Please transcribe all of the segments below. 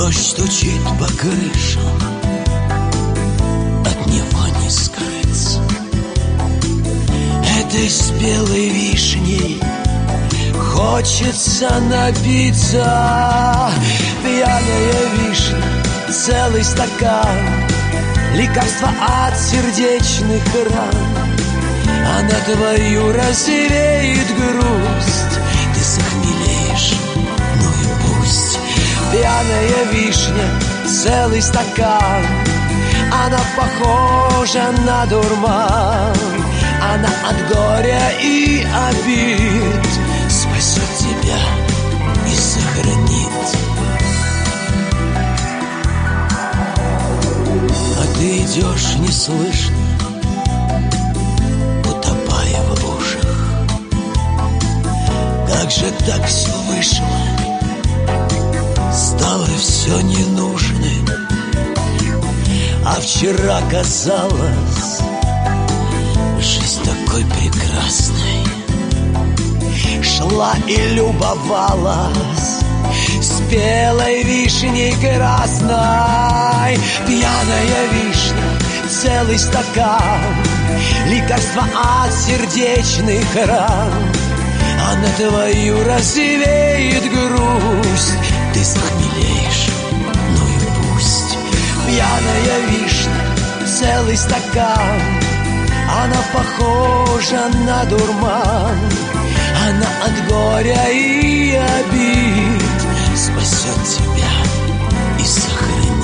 Дождь стучит по крышам, от него не скрыться. Этой спелой вишней хочется напиться. Пьяная вишня, целый стакан, лекарство от сердечных ран. Она твою развеет грусть, ты захмелеешь, ну и пусть. Пьяная вишня, целый стакан, она похожа на дурман. Она от горя и обид спасет тебя и сохранит. А ты идешь неслышно, утопая в лужах. Как же так все вышло? Стало все ненужным. А вчера казалось, жизнь такой прекрасной. Шла и любовалась спелой вишней красной. Пьяная вишня, целый стакан, лекарство от сердечных ран. Она твою развеет грусть, ты захмелеешь, ну и пусть. Пьяная вишня, целый стакан, она похожа на дурман. Она от горя и обид спасет тебя и сохранит.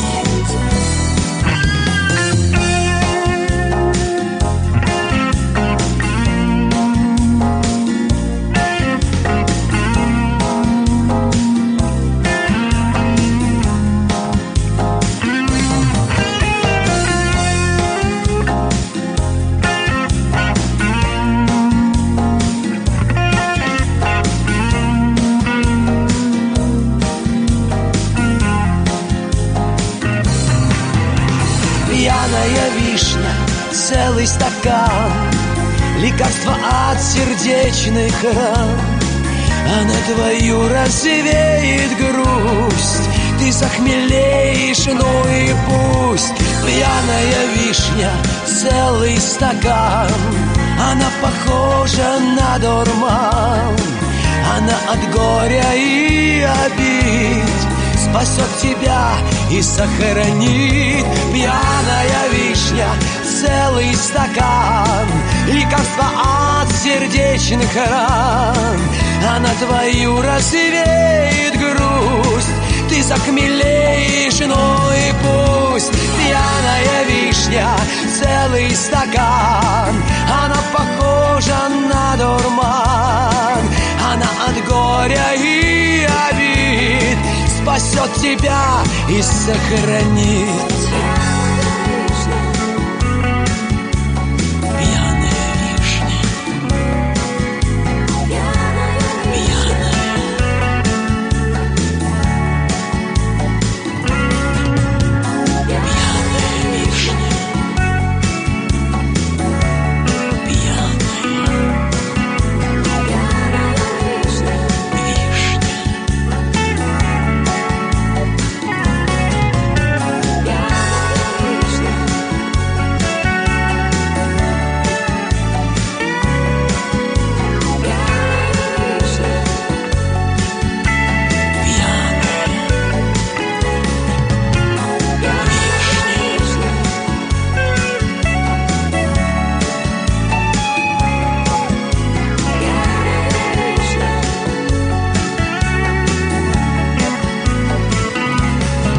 Пьяная вишня, целый стакан, лекарство от сердечных ран. Она твою развеет грусть, ты захмелеешь, ну и пусть. Пьяная вишня, целый стакан, она похожа на дурман. Она от горя и обид спасет тебя и сохранит. Пьяная вишня, целый стакан, лекарство от сердечных ран. Она твою развеет грусть, ты захмелеешь, ну и пусть. Пьяная вишня, целый стакан, она похожа на дурман. Она от горя и обид спасет тебя и сохранит.